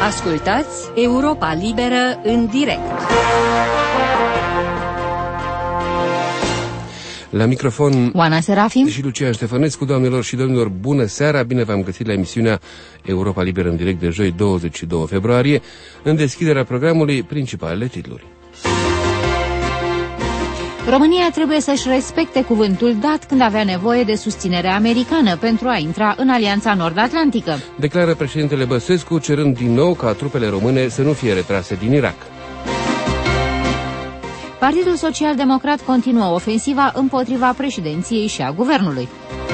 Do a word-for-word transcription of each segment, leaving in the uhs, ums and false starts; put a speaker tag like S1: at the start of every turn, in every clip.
S1: Ascultați Europa Liberă în direct.
S2: La microfon
S3: Oana Serafim
S2: și Lucian Ștefănescu. Doamnelor și domnilor, bună seara, bine v-am găsit la emisiunea Europa Liberă în direct de joi douăzeci și doi februarie, în deschiderea programului principalele titluri.
S3: România trebuie să-și respecte cuvântul dat când avea nevoie de susținerea americană pentru a intra în Alianța Nord-Atlantică,
S2: declară președintele Băsescu, cerând din nou ca trupele române să nu fie retrase din Irak.
S3: Partidul Social-Democrat continuă ofensiva împotriva președinției și a guvernului.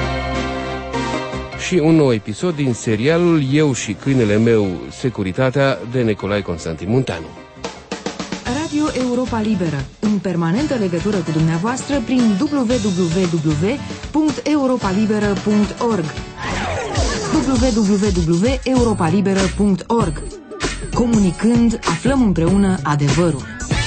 S2: Și un nou episod din serialul Eu și câinele meu, Securitatea, de Nicolae Constantin Munteanu.
S4: Radio Europa Liberă, în permanentă legătură cu dumneavoastră prin w w w punct europa liberă punct org w w w punct europa liberă punct org. Comunicând, aflăm împreună adevărul.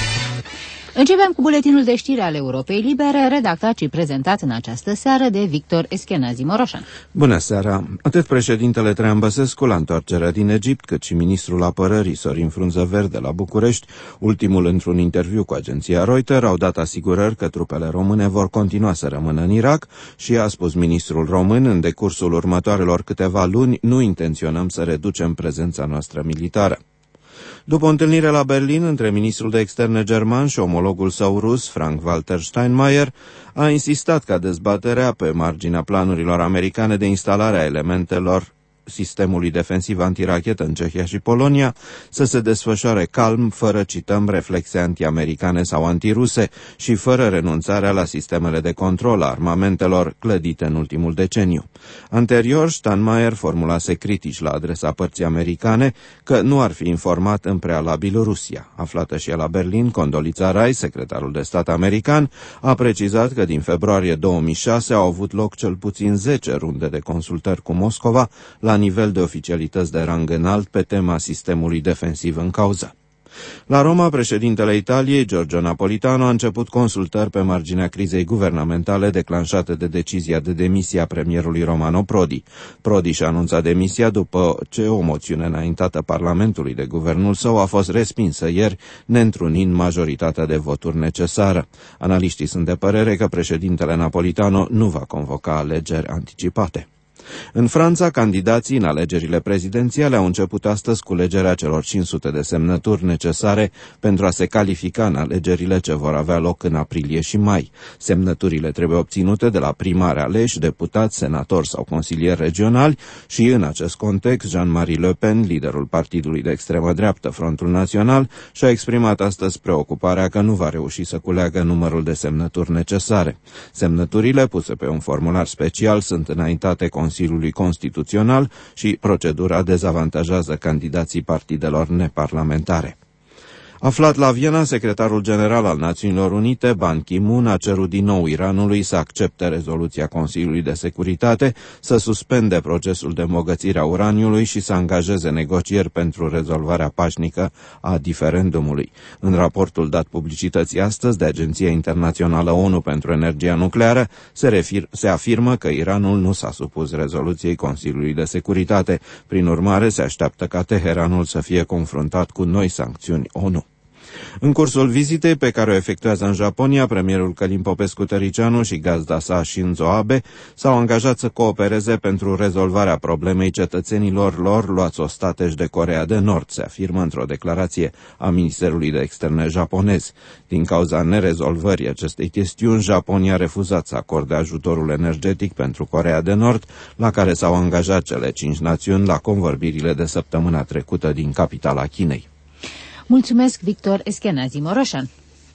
S3: Începem cu buletinul de știri al Europei Libere, redactat și prezentat în această seară de Victor Eschenazi Moroșan.
S5: Bună seara! Atât președintele Traian Băsescu la întoarcerea din Egipt, cât și ministrul apărării Sorin Frunză-Verde la București, ultimul într-un interviu cu agenția Reuters, au dat asigurări că trupele române vor continua să rămână în Irak și, a spus ministrul român, în decursul următoarelor câteva luni nu intenționăm să reducem prezența noastră militară. După o întâlnire la Berlin între ministrul de externe german și omologul său rus, Frank-Walter Steinmeier, a insistat ca dezbaterea pe marginea planurilor americane de instalare a elementelor sistemului defensiv antirachetă în Cehia și Polonia să se desfășoare calm, fără, cităm, reflexe anti-americane sau antiruse și fără renunțarea la sistemele de control a armamentelor clădite în ultimul deceniu. Anterior, Steinmeier formulase critici la adresa părții americane că nu ar fi informat în prealabil Rusia. Aflată și el la Berlin, Condoleezza Rice, secretarul de stat american, a precizat că din februarie două mii șase au avut loc cel puțin zece runde de consultări cu Moscova la la nivel de oficialități de rang înalt pe tema sistemului defensiv în cauză. La Roma, președintele Italiei, Giorgio Napolitano, a început consultări pe marginea crizei guvernamentale declanșate de decizia de demisie a premierului Romano Prodi. Prodi și-a anunțat demisia după ce o moțiune înaintată Parlamentului de guvernul său a fost respinsă ieri, neîntrunind majoritatea de voturi necesară. Analiștii sunt de părere că președintele Napolitano nu va convoca alegeri anticipate. În Franța, candidații în alegerile prezidențiale au început astăzi culegerea celor cinci sute de semnături necesare pentru a se califica în alegerile ce vor avea loc în aprilie și mai. Semnăturile trebuie obținute de la primari aleși, deputați, senatori sau consilieri regionali și, în acest context, Jean-Marie Le Pen, liderul partidului de extremă dreaptă Frontul Național, și-a exprimat astăzi preocuparea că nu va reuși să culeagă numărul de semnături necesare. Semnăturile puse pe un formular special sunt înaintate Consiliului Constituțional și procedura dezavantajează candidații partidelor neparlamentare. Aflat la Viena, secretarul general al Națiunilor Unite, Ban Ki-moon, a cerut din nou Iranului să accepte rezoluția Consiliului de Securitate, să suspende procesul de îmbogățire a uraniului și să angajeze negocieri pentru rezolvarea pașnică a diferendumului. În raportul dat publicității astăzi de Agenția Internațională ONU pentru Energia Nucleară, se, refir, se afirmă că Iranul nu s-a supus rezoluției Consiliului de Securitate. Prin urmare, se așteaptă ca Teheranul să fie confruntat cu noi sancțiuni ONU. În cursul vizitei pe care o efectuează în Japonia, premierul Călin Popescu-Tăricianu și gazda sa Shinzo Abe s-au angajat să coopereze pentru rezolvarea problemei cetățenilor lor luați ostateci de Coreea de Nord, se afirmă într-o declarație a Ministerului de Externe japonez. Din cauza nerezolvării acestei chestiuni, Japonia a refuzat să acorde ajutorul energetic pentru Coreea de Nord, la care s-au angajat cele cinci națiuni la convorbirile de săptămâna trecută din capitala Chinei.
S3: Mulțumesc, Victor Eschenazi Moroșan.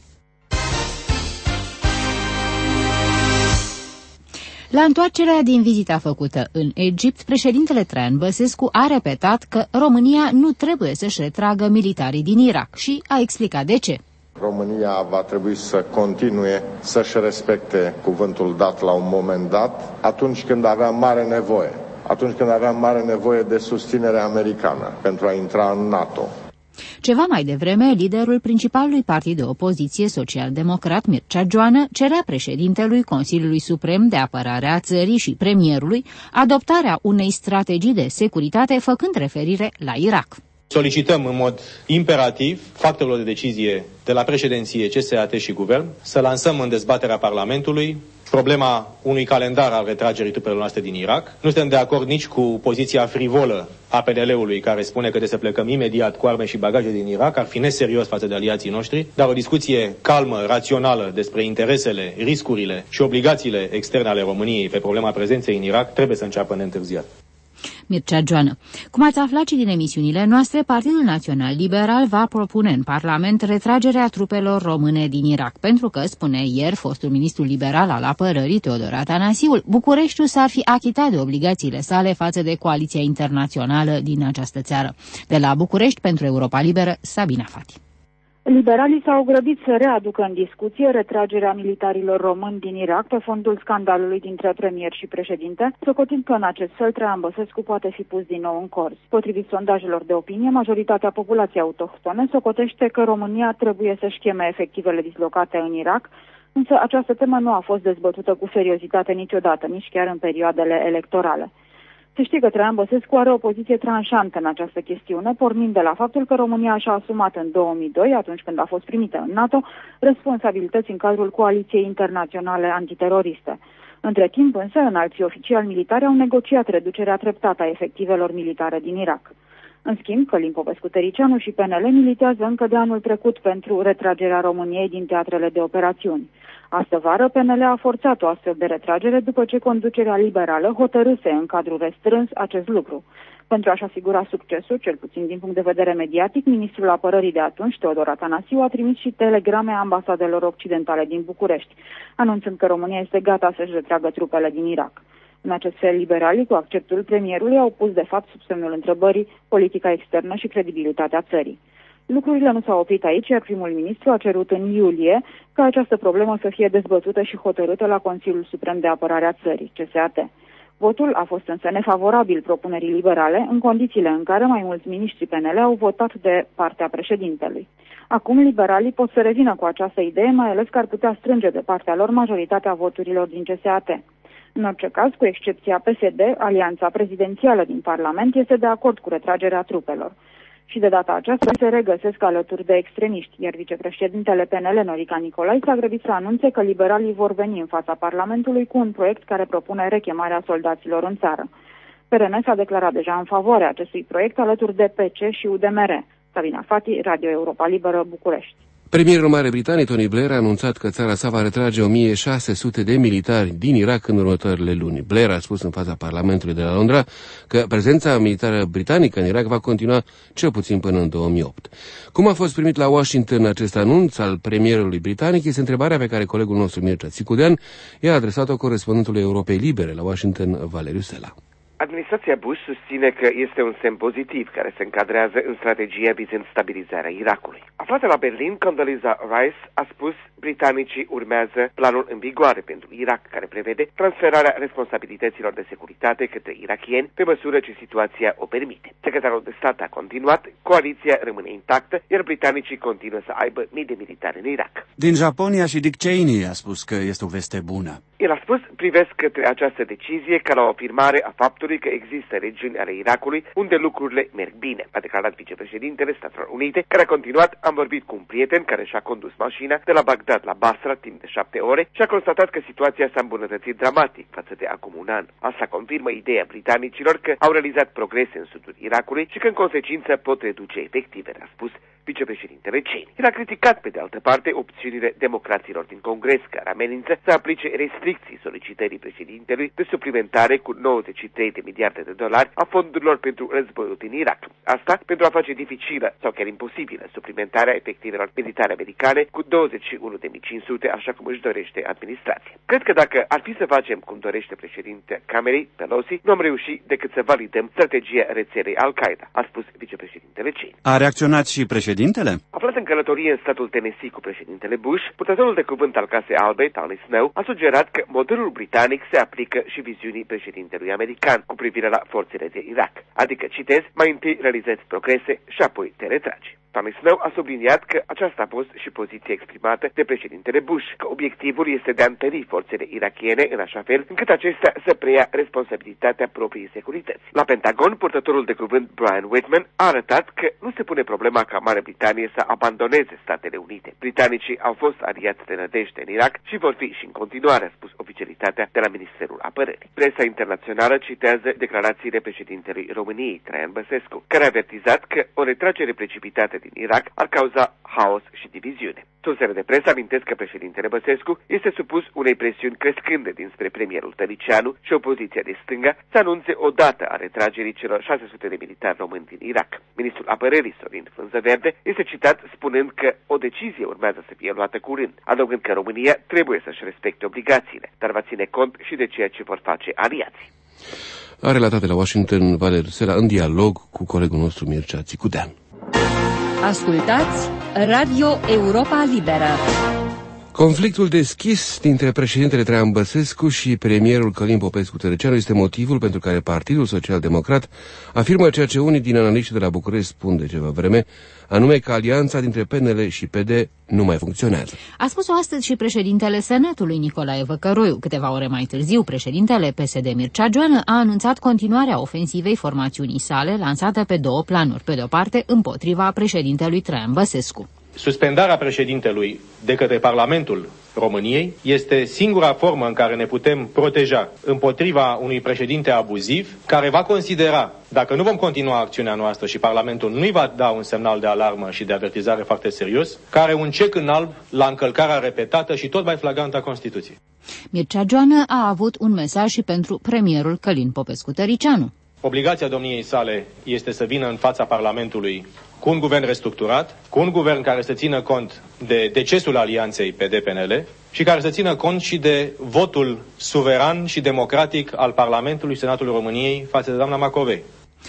S3: La întoarcerea din vizita făcută în Egipt, președintele Traian Băsescu a repetat că România nu trebuie să-și retragă militarii din Irak și a explicat de ce.
S6: România va trebui să continue să-și respecte cuvântul dat la un moment dat, atunci când avea mare nevoie, atunci când avea mare nevoie de susținere americană pentru a intra în NATO.
S3: Ceva mai devreme, liderul principalului partid de opoziție, social-democrat Mircea Joană, cerea președintelui Consiliului Suprem de Apărare a țării și premierului adoptarea unei strategii de securitate făcând referire la Irak.
S7: Solicităm în mod imperativ factorilor de decizie de la președinție, C S A T și Guvern să lansăm în dezbaterea Parlamentului problema unui calendar al retragerii trupelor noastre din Irak. Nu suntem de acord nici cu poziția frivolă a P N L-ului care spune că trebuie să plecăm imediat cu arme și bagaje din Irak. Ar fi neserios față de aliații noștri, dar o discuție calmă, rațională despre interesele, riscurile și obligațiile externe ale României pe problema prezenței în Irak trebuie să înceapă neîntârziat.
S3: Mircea Joană. Cum ați aflat și din emisiunile noastre, Partidul Național Liberal va propune în Parlament retragerea trupelor române din Irak, pentru că, spune ieri fostul ministru liberal al apărării, Teodor Atanasiu, Bucureștiul s-ar fi achitat de obligațiile sale față de coaliția internațională din această țară. De la București, pentru Europa Liberă, Sabina Fati.
S8: Liberalii s-au grăbit să readucă în discuție retragerea militarilor români din Irak pe fondul scandalului dintre premier și președinte, socotind că în acest fel Traian Băsescu poate fi pus din nou în corzi. Potrivit sondajelor de opinie, majoritatea populației autohtone socotește că România trebuie să-și cheme efectivele dislocate în Irak, însă această temă nu a fost dezbătută cu seriozitate niciodată, nici chiar în perioadele electorale. Se știe că Traian Băsescu are o poziție tranșantă în această chestiune, pornind de la faptul că România și-a asumat în două mii doi, atunci când a fost primită în NATO, responsabilități în cadrul coaliției internaționale antiteroriste. Între timp, însă, înalții oficiali militari au negociat reducerea treptată a efectivelor militare din Irak. În schimb, Călin Popescu-Tăricianu și P N L militează încă de anul trecut pentru retragerea României din teatrele de operațiuni. Astă vară, P N L a forțat o astfel de retragere după ce conducerea liberală hotărâse în cadrul restrâns acest lucru. Pentru a-și asigura succesul, cel puțin din punct de vedere mediatic, ministrul apărării de atunci, Teodor Atanasiu, a trimis și telegrame ambasadelor occidentale din București, anunțând că România este gata să-și retragă trupele din Irak. În acest fel, liberalii, cu acceptul premierului, au pus de fapt sub semnul întrebării politica externă și credibilitatea țării. Lucrurile nu s-au oprit aici, iar primul ministru a cerut în iulie ca această problemă să fie dezbătută și hotărâtă la Consiliul Suprem de Apărare a țării, C S A T. Votul a fost însă nefavorabil propunerii liberale, în condițiile în care mai mulți miniștri P N L au votat de partea președintelui. Acum, liberalii pot să revină cu această idee, mai ales că ar putea strânge de partea lor majoritatea voturilor din C S A T. În orice caz, cu excepția P S D, alianța prezidențială din Parlament este de acord cu retragerea trupelor. Și de data aceasta se regăsesc alături de extremiști, iar vicepreședintele P N L, Norica Nicolai, s-a grăbit să anunțe că liberalii vor veni în fața Parlamentului cu un proiect care propune rechemarea soldaților în țară. P R N s-a declarat deja în favoarea acestui proiect alături de P C și U D M R. Sabina Fati, Radio Europa Liberă, București.
S2: Premierul Marii Britanii, Tony Blair, a anunțat că țara sa va retrage o mie șase sute de militari din Irak în următoarele luni. Blair a spus în fața Parlamentului de la Londra că prezența militară britanică în Irak va continua cel puțin până în două mii opt. Cum a fost primit la Washington acest anunț al premierului britanic este întrebarea pe care colegul nostru Mircea Țicudean i-a adresat-o corespondentului Europei Libere la Washington, Valeriu Sela.
S9: Administrația Bush susține că este un semn pozitiv care se încadrează în strategia vizând stabilizarea Irakului. Aflată la Berlin, Condoleezza Rice a spus britanicii urmează planul în vigoare pentru Irak, care prevede transferarea responsabilităților de securitate către irakieni pe măsură ce situația o permite. Secretarul de stat a continuat, coaliția rămâne intactă, iar britanicii continuă să aibă mii de militari în Irak.
S10: Din Japonia și Dick Cheney a spus că este o veste bună.
S9: El a spus, privesc către această decizie ca la o afirmare a faptului că există regiuni ale Irakului unde lucrurile merg bine, a declarat vicepreședintele Statelor Unite, care a continuat, am vorbit cu un prieten care și-a condus mașina de la Bagdad la Basra timp de șapte ore și a constatat că situația s-a îmbunătățit dramatic față de acum un an. Asta confirmă ideea britanicilor că au realizat progrese în sudul Irakului și că în consecință pot reduce efectivele, a spus vicepreședintele Cheney. El a criticat pe de altă parte opțiunile democraților din Congres care amenință să aplice restricții solicitării președintelui de suplimentare cu nouăzeci și trei de miliarde de dolari a fondurilor pentru războiul din Irak. Asta pentru a face dificilă sau chiar imposibilă suplimentarea efectivelor militare americane cu douăzeci și unu de mii cinci sute, așa cum își dorește administrația. Cred că dacă ar fi să facem cum dorește președinte Camerei, Pelosi, nu am reușit decât să validăm strategia rețelei Al-Qaeda, a spus vicepreședintele Cheney.
S10: A reacționat și președintele?
S9: Aflat în călătorie în statul Tennessee cu președintele Bush, purtătorul de cuvânt al Casei Albe, Tony Snow, a sugerat că modelul britanic se aplică și viziunii președintelui american cu privire la forțele de Irak. Adică, citez, mai întâi realizezi progrese și apoi te retragi. Tommy Snow a subliniat că aceasta a fost și poziția exprimată de președintele Bush, că obiectivul este de a întări forțele irakiene în așa fel încât acestea să preia responsabilitatea propriei securități. La Pentagon, purtătorul de cuvânt Brian Whitman a arătat că nu se pune problema ca Marea Britanie să abandoneze Statele Unite. Britanicii au fost aliați de nădejde în Irak și vor fi și în continuare, a spus oficialitatea de la Ministerul Apărării. Presa internațională citează declarațiile președintelui României, Traian Băsescu, care a avertizat că o retragere precipitată din Irak ar cauza haos și diviziune. Sursele de presă amintesc că președintele Băsescu este supus unei presiuni crescânde dinspre premierul Tăricianu și opoziția de stânga să anunțe o dată a retragerii celor șase sute de militari români din Irak. Ministrul Apărării, Sorin Frunzăverde, este citat spunând că o decizie urmează să fie luată curând, adăugând că România trebuie să-și respecte obligațiile, dar va ține cont și de ceea ce vor face aliații.
S2: A relatat de la Washington Valer Sela în dialog cu colegul nostru Mircea Țicudean.
S1: Ascultați Radio Europa Liberă.
S2: Conflictul deschis dintre președintele Traian Băsescu și premierul Călin Popescu-Tăricianu este motivul pentru care Partidul Social-Democrat afirmă ceea ce unii din analiștii de la București spun de ceva vreme, anume că alianța dintre P N L și P D nu mai funcționează.
S3: A spus-o astăzi și președintele Senatului, Nicolae Văcăroiu. Câteva ore mai târziu, președintele P S D Mircea Joană a anunțat continuarea ofensivei formațiunii sale, lansată pe două planuri. Pe de o parte, împotriva președintelui Traian Băsescu.
S7: Suspendarea președintelui de către Parlamentul României este singura formă în care ne putem proteja împotriva unui președinte abuziv care va considera, dacă nu vom continua acțiunea noastră și Parlamentul nu-i va da un semnal de alarmă și de avertizare foarte serios, care un cec în alb la încălcarea repetată și tot mai flagrantă a Constituției.
S3: Mircea Joană a avut un mesaj și pentru premierul Călin Popescu-Tăricianu.
S7: Obligația domniei sale este să vină în fața Parlamentului cu un guvern restructurat, cu un guvern care să țină cont de decesul alianței P D P N L și care să țină cont și de votul suveran și democratic al Parlamentului și Senatului României față de doamna Macovei.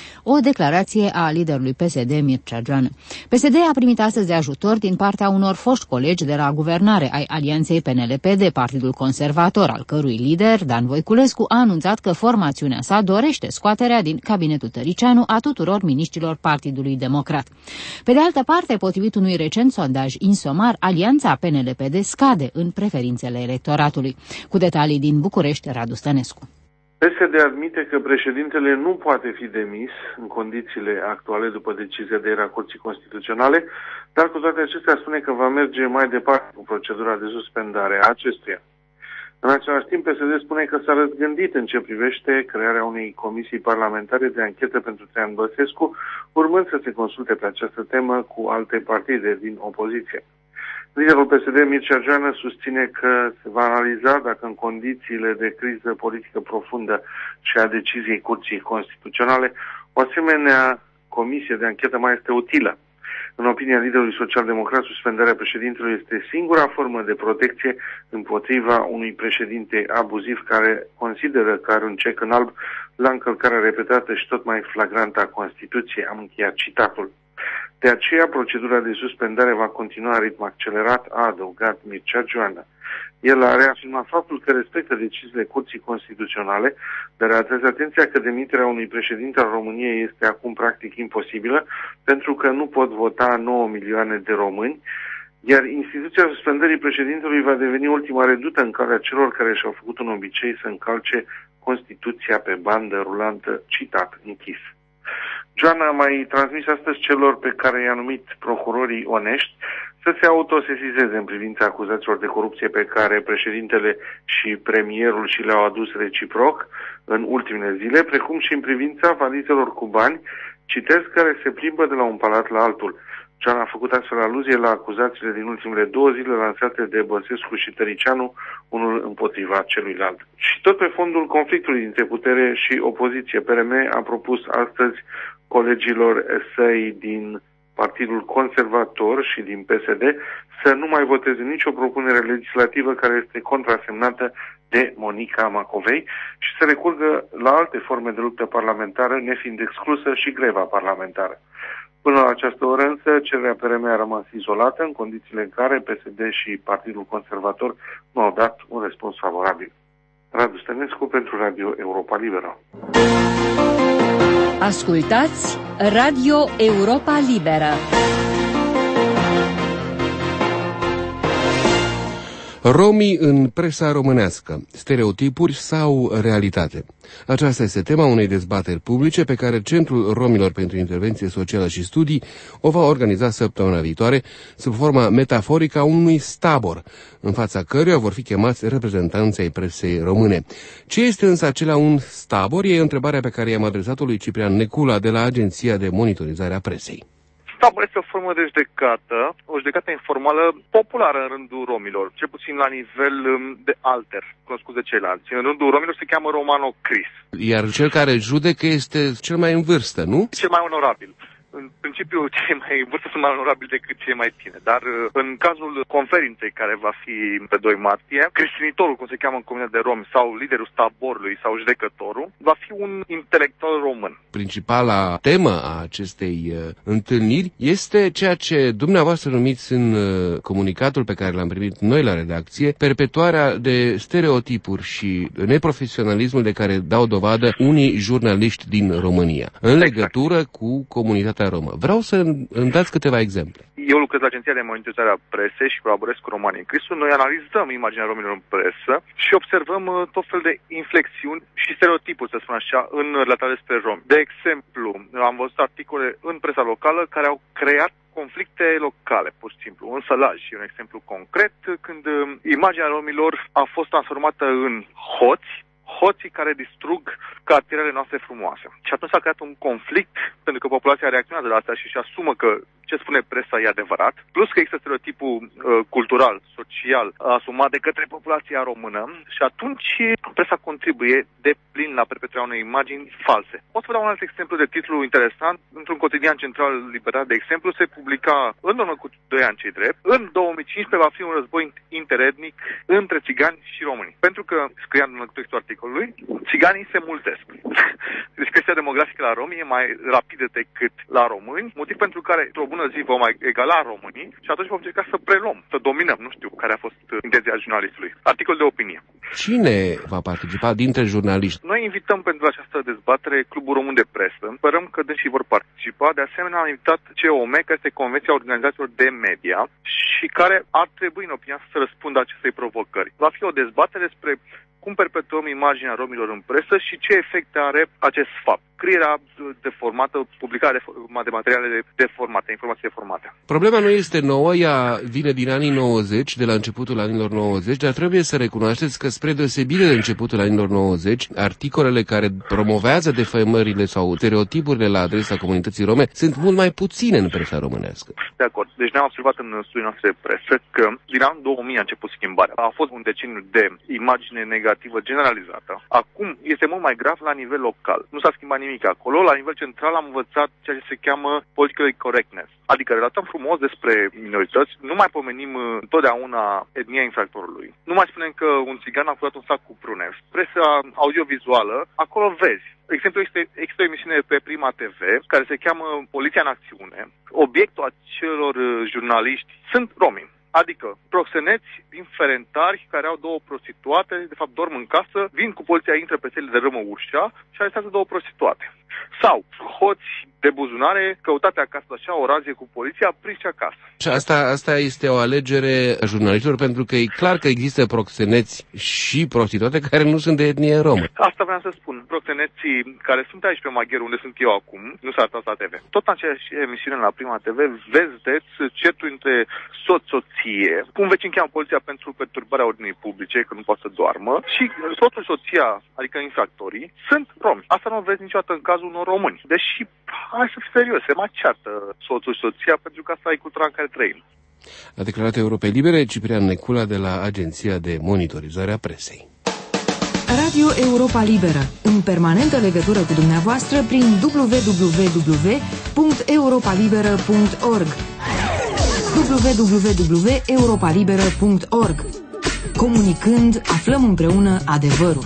S3: O declarație a liderului P S D Mircea Joană. P S D a primit astăzi ajutor din partea unor foști colegi de la guvernare ai alianței P N L P D, Partidul Conservator, al cărui lider, Dan Voiculescu, a anunțat că formațiunea sa dorește scoaterea din cabinetul Tăricianu a tuturor miniștrilor Partidului Democrat. Pe de altă parte, potrivit unui recent sondaj Insomar, alianța P N L P D scade în preferințele electoratului. Cu detalii din București, Radu Stănescu.
S11: P S D admite că președintele nu poate fi demis în condițiile actuale după decizia de ieri a Curții Constituționale, dar cu toate acestea spune că va merge mai departe cu procedura de suspendare a acestuia. În același timp, P S D spune că s-a răzgândit în ce privește crearea unei comisii parlamentare de anchetă pentru Traian Băsescu, urmând să se consulte pe această temă cu alte partide din opoziție. Liderul P S D, Mircea Joană, susține că se va analiza dacă în condițiile de criză politică profundă și a deciziei Curții Constituționale o asemenea comisie de anchetă mai este utilă. În opinia liderului social-democrat, suspendarea președintelui este singura formă de protecție împotriva unui președinte abuziv care consideră că are un cec în alb la încălcarea repetată și tot mai flagrantă a Constituției. Am încheiat citatul. De aceea, procedura de suspendare va continua în ritm accelerat, a adăugat Mircea Joană. El a reafirmat faptul că respectă deciziile Curții Constituționale, dar a atras atenția că demiterea unui președinte al României este acum practic imposibilă, pentru că nu pot vota nouă milioane de români, iar instituția suspendării președintelui va deveni ultima redută în calea celor care și-au făcut un obicei să încalce Constituția pe bandă rulantă, citat, închis. Joană a mai transmis astăzi celor pe care i-a numit procurorii onești să se autosesizeze în privința acuzațiilor de corupție pe care președintele și premierul și le-au adus reciproc în ultimele zile, precum și în privința valizelor cu bani, citesc, care se plimbă de la un palat la altul. Joană a făcut astfel aluzie la acuzațiile din ultimele două zile lansate de Băsescu și Tăricianu, unul împotriva celuilalt. Și tot pe fondul conflictului dintre putere și opoziție, P R M a propus astăzi colegilor săi din Partidul Conservator și din P S D să nu mai voteze nicio propunere legislativă care este contrasemnată de Monica Macovei și să recurgă la alte forme de luptă parlamentară, nefiind exclusă și greva parlamentară. Până la această oră însă, cererea P R M a rămas izolată în condițiile în care P S D și Partidul Conservator nu au dat un răspuns favorabil. Radu Stănescu pentru Radio Europa Liberă.
S1: Ascultați Radio Europa Liberă.
S2: Romii în presa românească, stereotipuri sau realitate? Aceasta este tema unei dezbateri publice pe care Centrul Romilor pentru Intervenție Socială și Studii o va organiza săptămâna viitoare sub forma metaforică a unui stabor, în fața căruia vor fi chemați reprezentanții ai presei române. Ce este însă acela un stabor? E întrebarea pe care i-am adresat-o lui Ciprian Necula de la Agenția de Monitorizare a Presei.
S12: Stabor este o formă de judecată, o judecată informală populară în rândul romilor, cel puțin la nivel de alter, cunoscut de ceilalți. În rândul romilor se cheamă Romano Cris.
S2: Iar cel care judecă este cel mai în vârstă, nu?
S12: Cel mai onorabil. În principiu, cei mai în vârstă sunt mai onorabili decât cei mai tineri, dar în cazul conferinței care va fi pe doi martie, cristinitorul, cum se cheamă în comunitatea de romi, sau liderul staborului sau judecătorul, va fi un intelectual român.
S2: Principala temă a acestei uh, întâlniri este ceea ce dumneavoastră numiți în uh, comunicatul pe care l-am primit noi la redacție, perpetuarea de stereotipuri și neprofesionalismul de care dau dovadă unii jurnaliști din România, în legătură exact. cu comunitatea romă. Vreau să îmi dați câteva exemple.
S12: Eu lucrez la Agenția de Monitorizare a Presei și colaborez cu Romanii în Crisul. Noi analizăm imaginea romilor în presă și observăm tot fel de inflexiuni și stereotipuri, să spun așa, în relatarea despre romi. De exemplu, am văzut articole în presa locală care au creat conflicte locale, pur și simplu. În Sălaj e un exemplu concret, când imaginea romilor a fost transformată în hoți, hoții care distrug cartierele noastre frumoase. Și atunci s-a creat un conflict, pentru că populația reacționează la asta și își asumă că ce spune presa e adevărat, plus că există stereotipul uh, cultural, social, asumat de către populația română și atunci presa contribuie de plin la perpetuarea unei imagini false. Pot să vă dau un alt exemplu de titlu interesant. Într-un cotidian central liberal, de exemplu, se publica în urmă cu doi ani, cei drept, în două mii cincisprezece va fi un război interetnic între țigani și români. Pentru că, scria în textul articolului, țiganii se multesc. Deci creșterea demografică la romi e mai rapidă decât la români, motiv pentru care, într-o bună zi, vom egala românii și atunci vom încerca să preluăm, să dominăm, nu știu care a fost intenția jurnalistului. Articol de opinie.
S2: Cine va participa dintre jurnaliști?
S12: Noi invităm pentru această dezbatere Clubul Român de Presă. Sperăm că dânsii vor participa. De asemenea, am invitat C O M E, care este Convenția Organizațiilor de Media și care ar trebui, în opinia, să răspundă acestei provocări. Va fi o dezbatere despre cum perpetuăm imaginea romilor în presă și ce efecte are acest fapt. Scrierea deformată, publicarea de materiale deformate, informații deformate.
S2: Problema nu este nouă, ea vine din anii nouăzeci, de la începutul anilor nouăzeci, dar trebuie să recunoașteți că spre deosebire de începutul anilor nouăzeci, articolele care promovează defăimările sau stereotipurile la adresa comunității rome sunt mult mai puține în presa românească.
S12: De acord. Deci ne-am observat în studiile noastre de presă că din anul două mii a început schimbarea. A fost un deceniu de imagine negativă generalizată. Acum este mult mai grav la nivel local. Nu s-a schimbat nimic acolo. La nivel central am învățat ceea ce se cheamă political correctness. Adică relatăm frumos despre minorități, nu mai pomenim întotdeauna etnia infractorului. Nu mai spunem că un țigan a furat un sac cu prune. Presa audiovizuală, acolo vezi. De exemplu, este, există o emisiune pe Prima T V care se cheamă Poliția în Acțiune. Obiectul acelor jurnaliști sunt romi. Adică proxeneți inferentari care au două prostituate, de fapt dorm în casă, vin cu poliția, intră pe sele de râmă ușa și arestează două prostituate. Sau hoți de buzunare căutate acasă așa, o razie cu poliția, prinși acasă.
S2: Și asta, asta este o alegere a jurnaliștilor, pentru că e clar că există proxeneți și prostituate care nu sunt de etnie romă.
S12: Asta vreau să spun. Proxeneții care sunt aici pe Maghier, unde sunt eu acum, nu s-a arătat la T V. Tot în aceeași emisiune la Prima T V, vezi certul între soț-soție. Cum vecin cheamă poliția pentru perturbarea ordinii publice, că nu poate să doarmă, și soțul, soția, adică infractorii, sunt romi. Asta nu o vezi niciodată în cazul unor români. Deși, hai să fii serios, se mai ceartă soțul și soția, pentru că asta e cultura în care trăim.
S2: A declarat Europei Libere Ciprian Necula de la Agenția de Monitorizare a Presei.
S4: Radio Europa Liberă, în permanentă legătură cu dumneavoastră prin w w w punct europa liberă punct org w w w punct europa liberă punct org. Comunicând, aflăm împreună adevărul.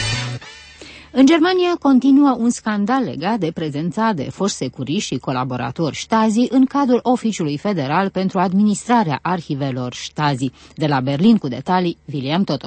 S3: În Germania continuă un scandal legat de prezența de foști securiști și colaboratori Stasi în cadrul Oficiului Federal pentru Administrarea Arhivelor Stasi. De la Berlin cu detalii, William Totoc.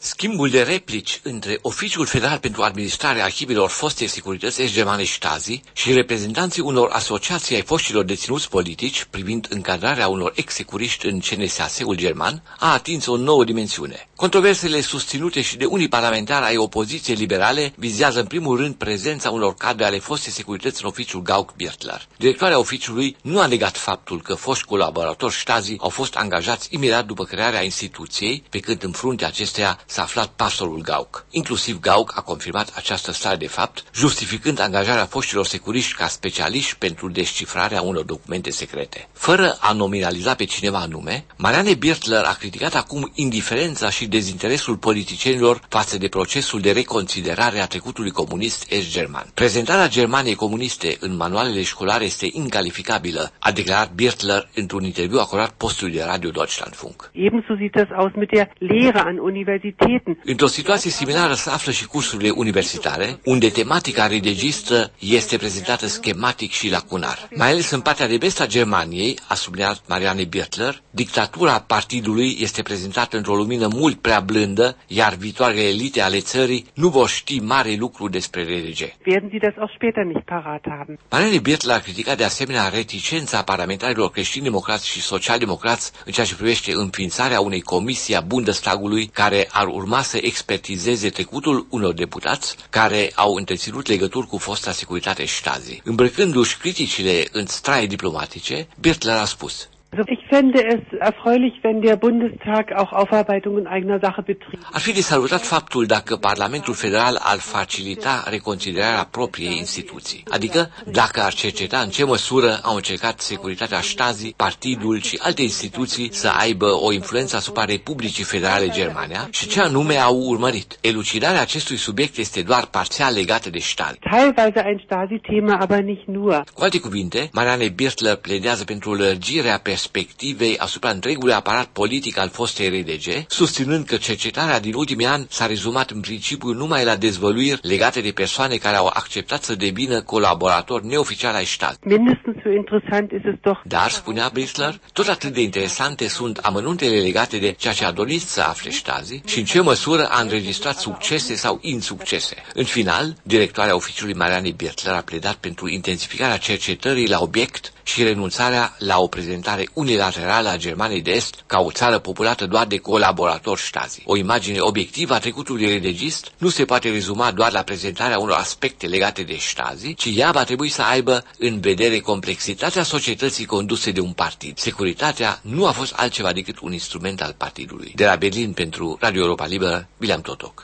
S13: Schimbul de replici între Oficiul Federal pentru Administrarea Arhivelor Fostei Securități Est-Germane Stasi și reprezentanții unor asociații ai foștilor deținuți politici privind încadrarea unor ex-securiști în C N S A S-ul german a atins o nouă dimensiune. Controversele susținute și de unii parlamentari ai opoziției liberale vizează în primul rând prezența unor cadre ale fostei securități în oficiul Gauck-Birtler. Directoarea oficiului nu a negat faptul că foști colaboratori Stasi au fost angajați imediat după crearea instituției, pe când în fruntea acesteia s-a aflat pastorul Gauck. Inclusiv Gauck a confirmat această stare de fapt, justificând angajarea foștilor securiști ca specialiști pentru descifrarea unor documente secrete. Fără a nominaliza pe cineva anume, Marianne Birtler a criticat acum indiferența și dezinteresul politicienilor față de procesul de reconsiderare a trecutului comunist est-german. Prezentarea Germaniei comuniste în manualele școlare este incalificabilă, a declarat Birtler într-un interviu acordat postului de radio Deutschlandfunk.
S14: Ebenso sieht das aus mit der Lehre an Universitäten.
S13: Într-o situație similară se află și cursurile universitare, unde tematica registă este prezentată schematic și lacunar. Mai ales în partea de vest a Germaniei, a subliniat Marianne Birtler, dictatura partidului este prezentată într-o lumină mult prea blândă, iar viitoarele elite ale țării nu vor ști mare lucru despre R D G.
S14: Werden Sie das auch später nicht parat haben?
S13: Marianne Birtler a criticat de asemenea reticența parlamentarilor creștini-democrați și social-democrați în ceea ce privește înființarea unei comisii a Bundestagului care ar urma să expertizeze trecutul unor deputați care au întreținut legături cu fosta securitate Stasi. Îmbrăcându-și criticile în straie diplomatice, Birtler a spus:
S14: Ich fände es erfreulich, wenn der Bundestag auch Aufarbeitung in eigener Sache betrieb.
S13: Ar fi de salutat faptul dacă Parlamentul Federal ar facilita reconsiderarea propriei instituții, adică dacă ar cerceta în ce măsură au încercat securitatea Stasi, partidul și alte instituții să aibă o influență asupra Republicii Federale Germania și ce anume au urmărit. Elucidarea acestui subiect este doar parțial legată de Stasi.
S14: Teilweise ein Stasi-Thema, aber nicht nur.
S13: Cu alte cuvinte, Marianne Birtler pledează pentru lărgirea perspectivei asupra întregului aparat politic al fostei R D G, susținând că cercetarea din ultimii ani s-a rezumat în principiu numai la dezvăluiri legate de persoane care au acceptat să devină colaboratori neoficiali ai Stasi.
S14: Mindestens so interessant ist es doch.
S13: Dar, spunea Birtler, tot atât de interesante sunt amănuntele legate de ceea ce a dorit să afle Stasi și în ce măsură a înregistrat succese sau insuccese. În final, directoarea oficiului Marianne Birtler a pledat pentru intensificarea cercetării la obiect și renunțarea la o prezentare unilaterală a Germaniei de Est ca o țară populată doar de colaboratori Stasi. O imagine obiectivă a trecutului redegist nu se poate rezuma doar la prezentarea unor aspecte legate de Stasi, ci ea va trebui să aibă în vedere complexitatea societății conduse de un partid. Securitatea nu a fost altceva decât un instrument al partidului. De la Berlin pentru Radio Europa Liberă, William Totoc.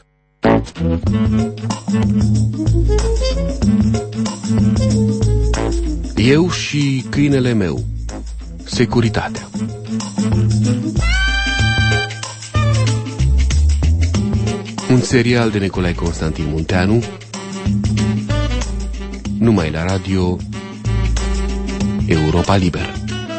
S2: Eu și câinele meu. Securitatea. Un serial de Nicolae Constantin Munteanu, numai la radio Europa Liberă.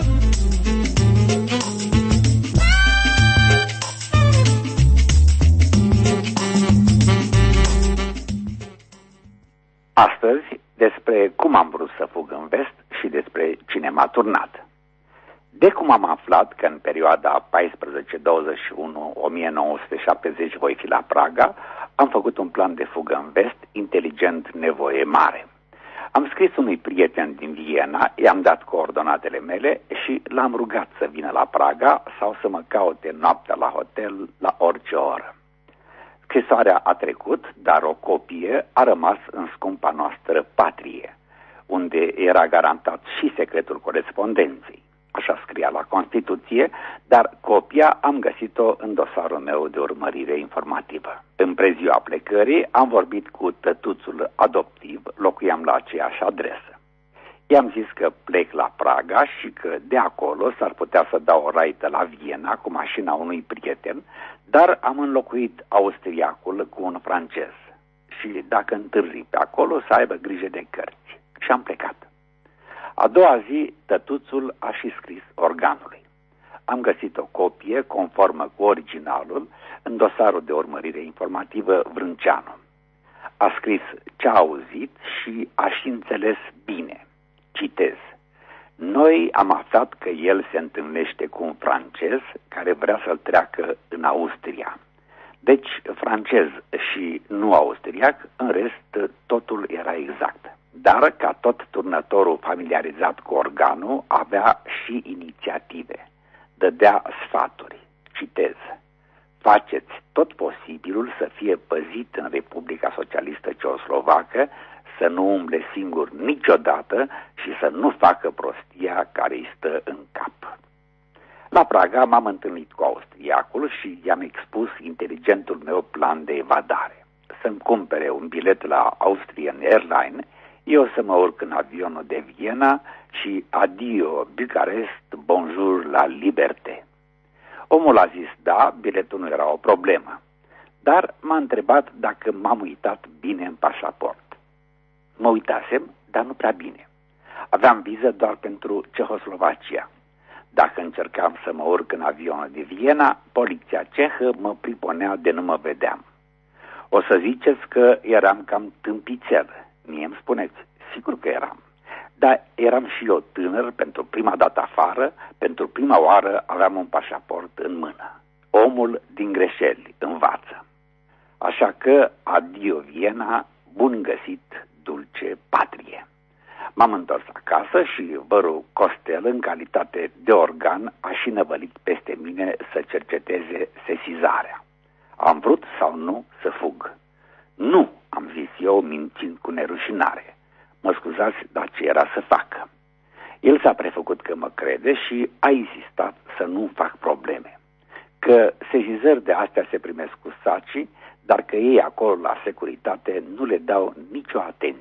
S15: Astăzi, despre cum am vrut să fug în vest și despre cine m-a turnat. De cum am aflat că în perioada paisprezece douăzeci și unu o mie nouă sute șaptezeci voi fi la Praga, am făcut un plan de fugă în vest, inteligent, nevoie mare. Am scris unui prieten din Viena, i-am dat coordonatele mele și l-am rugat să vină la Praga sau să mă caute noaptea la hotel la orice oră. Scrisoarea a trecut, dar o copie a rămas în scumpa noastră patrie, unde era garantat și secretul corespondenței. Așa scria la Constituție, dar copia am găsit-o în dosarul meu de urmărire informativă. În preziua plecării am vorbit cu tătuțul adoptiv, locuiam la aceeași adresă. I-am zis că plec la Praga și că de acolo s-ar putea să dau o raită la Viena cu mașina unui prieten, dar am înlocuit austriacul cu un francez și dacă întârzi pe acolo să aibă grijă de cărți. Și am plecat. A doua zi, tătuțul a și scris organului. Am găsit o copie conformă cu originalul în dosarul de urmărire informativă Vrânceanu. A scris ce a auzit și a și înțeles bine. Citez. Noi am aflat că el se întâlnește cu un francez care vrea să-l treacă în Austria. Deci francez și nu austriac, în rest totul era exact. Dar, ca tot turnătorul familiarizat cu organul, avea și inițiative. Dădea sfaturi. Citez: faceți tot posibilul să fie păzit în Republica Socialistă Ceoslovacă, să nu umble singur niciodată și să nu facă prostia care îi stă în cap. La Praga m-am întâlnit cu austriacul și i-am expus inteligentul meu plan de evadare. Să-mi cumpere un bilet la Austrian Airlines, eu să mă urc în avionul de Viena și adio Bucarest, bonjour la Liberté. Omul a zis da, biletul nu era o problemă, dar m-a întrebat dacă m-am uitat bine în pașaport. Mă uitasem, dar nu prea bine. Aveam viză doar pentru Cehoslovacia. Dacă încercam să mă urc în avionul de Viena, poliția cehă mă priponea de nu mă vedeam. O să ziceți că eram cam tâmpițel. Mie îmi spuneți, sigur că eram. Dar eram și eu tânăr, pentru prima dată afară, pentru prima oară aveam un pașaport în mână. Omul din greșeli învață. Așa că adio Viena, bun găsit, dulce patrie. M-am întors acasă și vărul Costel, în calitate de organ, a și năvălit peste mine să cerceteze sesizarea. Am vrut sau nu să fug? Nu, am zis eu, mințind cu nerușinare. Mă scuzați, dar ce era să facă? El s-a prefăcut că mă crede și a insistat să nu fac probleme. Că sesizări de astea se primesc cu sacii, dar că ei acolo la securitate nu le dau nicio atenție.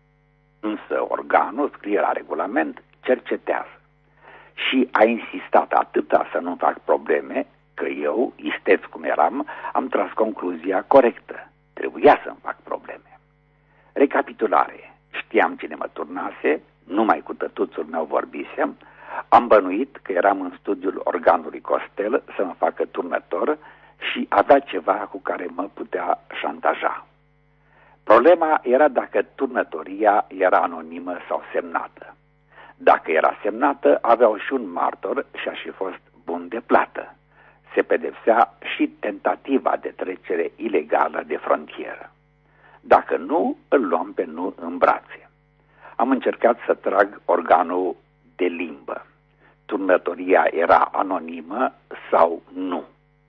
S15: Însă organul scrie la regulament, cercetează. Și a insistat atâta să nu fac probleme, că eu, isteț cum eram, am tras concluzia corectă. Trebuia să-mi fac probleme. Recapitulare. Știam cine mă turnase, numai cu tătuțul meu vorbisem, am bănuit că eram în studiul organului Costel să mă facă turnător și avea ceva cu care mă putea șantaja. Problema era dacă turnătoria era anonimă sau semnată. Dacă era semnată, aveau și un martor și aș fi fost bun de plată. Se pedepsea și tentativa de trecere ilegală de frontieră. Dacă nu, îl luam pe nu în brațe. Am încercat să trag organul de limbă. Turnătoria era anonimă sau nu.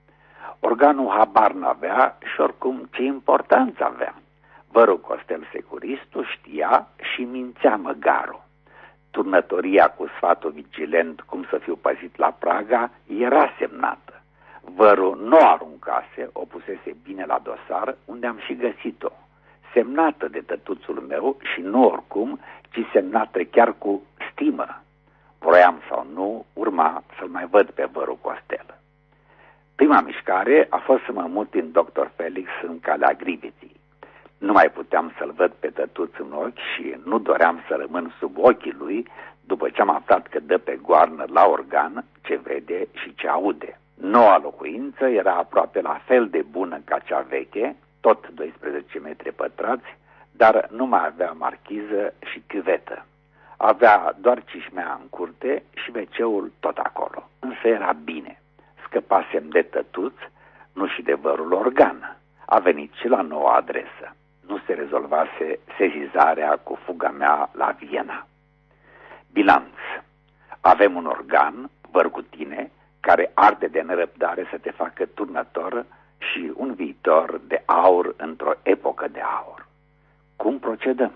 S15: Organul habar n-avea și oricum ce importanță avea. Vărul Costel Securistul știa și mințea măgarul. Turnătoria cu sfatul vigilent cum să fiu păzit la Praga era semnată. Vărul nu aruncase, o pusese bine la dosar, unde am și găsit-o. Semnată de tătuțul meu și nu oricum, ci semnată chiar cu stimă. Vroiam sau nu, urma să-l mai văd pe vărul Costel. Prima mișcare a fost să mă mut din doctor Felix în calea Griviței. Nu mai puteam să-l văd pe tătuț în ochi și nu doream să rămân sub ochii lui după ce am aflat că dă pe goarnă la organ ce vede și ce aude. Noua locuință era aproape la fel de bună ca cea veche, tot doisprezece metri pătrați, dar nu mai avea marchiză și chiuvetă. Avea doar cișmea în curte și ve ce-ul tot acolo. Însă era bine. Scăpasem de tătuț, nu și de vărul organ. A venit și la noua adresă. Nu se rezolvase sesizarea cu fuga mea la Viena. Bilanț. Avem un organ, văr cu tine, care arde de nerăbdare să te facă turnător și un viitor de aur într-o epocă de aur. Cum procedăm?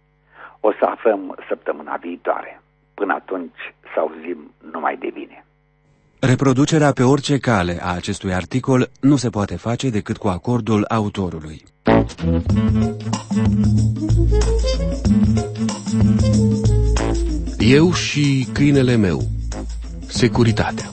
S15: O să aflăm săptămâna viitoare. Până atunci să auzim numai de bine.
S2: Reproducerea pe orice cale a acestui articol nu se poate face decât cu acordul autorului. Eu și câinele meu. Securitatea.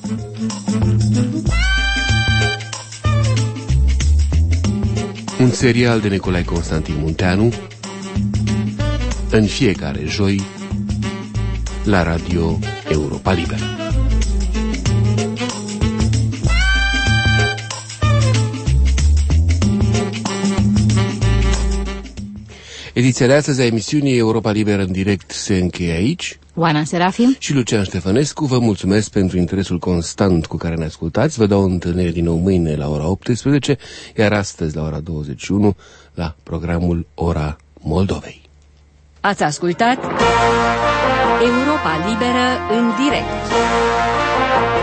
S2: Un serial de Nicolae Constantin Munteanu, în fiecare joi la Radio Europa Liberă. Ediția de astăzi a emisiunii Europa Liberă în direct se încheie aici.
S3: Oana Serafim
S2: și Lucian Ștefănescu, vă mulțumesc pentru interesul constant cu care ne ascultați. Vă dau o întâlnire din nou mâine la ora optsprezece, iar astăzi la ora douăzeci și unu la programul Ora Moldovei.
S1: Ați ascultat Europa Liberă în direct.